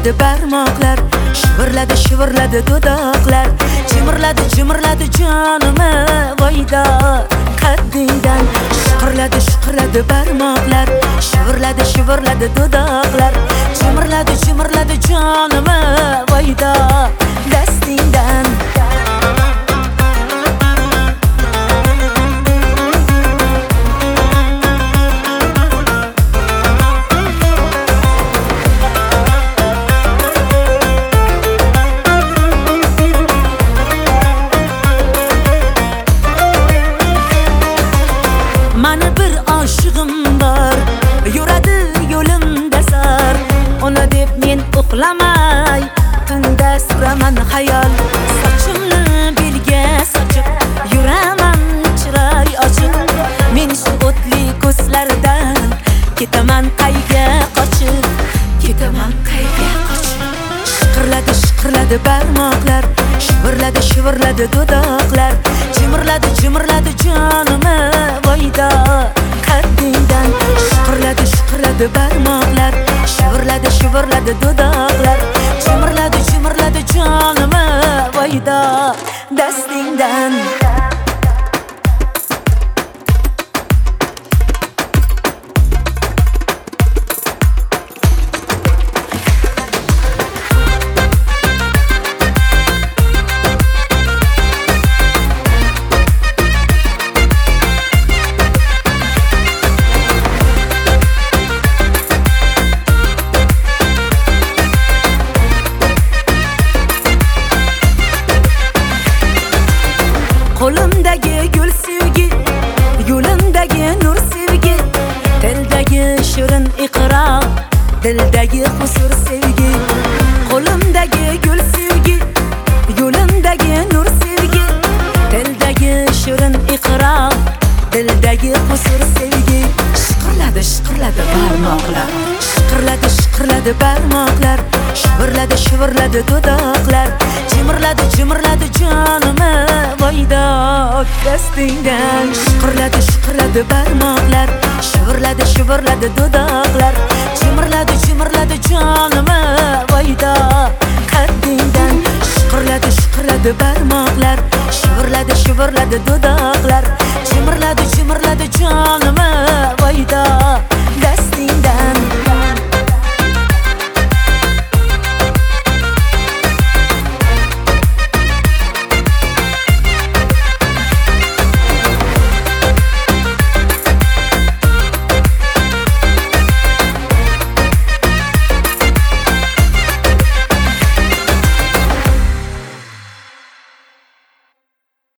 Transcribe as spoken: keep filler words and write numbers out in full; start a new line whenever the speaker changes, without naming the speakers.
shivirladi barmoqlar, shivirladi shivirladi dudoqlar, jimirladi jimirladi jonimni voyda qaddingdan. Shiqirladi shiqirladi barmoqlar, shivirladi shivirladi dudoqlar, jimirladi jimirladi jonimni voyda dastingdan. Mani bir oshig'im bor, yuradi yo'limda sar. Uni deb men uxlamay, tunda suraman xayol. Sochimni belga sochib, yuraman chiroy ochib. Men shu o'tli ko'zlardan ketaman qayga qochib, ketaman qayga qochib. Shiqirladi shiqirladi barmoqlar, shivirladi shivirladi dudoqlar, jimirladi jimirladi jonimni voyda qaddingdan. Shiqirladi shiqirladi barmoqlar, shivirladi shivirladi dudoqlar, jimirladi jimirladi jonimni voyda dastingdan. Qo'limdagi gul sevgi, yo'limdagi nur sevgi, tildagi shirin iqror, dildagi huzur sevgi. Qo'limdagi gul sevgi, yo'limdagi nur sevgi, tildagi shirin iqror, dildagi huzur sevgi. Shiqirladi shiqirladi barmoqlar, shiqirladi shiqirladi barmoqlar, shivirladi shivirladi dudoqlar, jimirladi jimirladi jonimni voyda dastingdan. Shiqirladi shiqirladi barmoqlar, shivirladi shivirladi dudoqlar, jimirladi jimirladi jonimni voyda qaddingdan. Shiqirladi shiqirladi barmoqlar, shivirladi shivirladi dudoqlar, jimirladi jimirladi jonim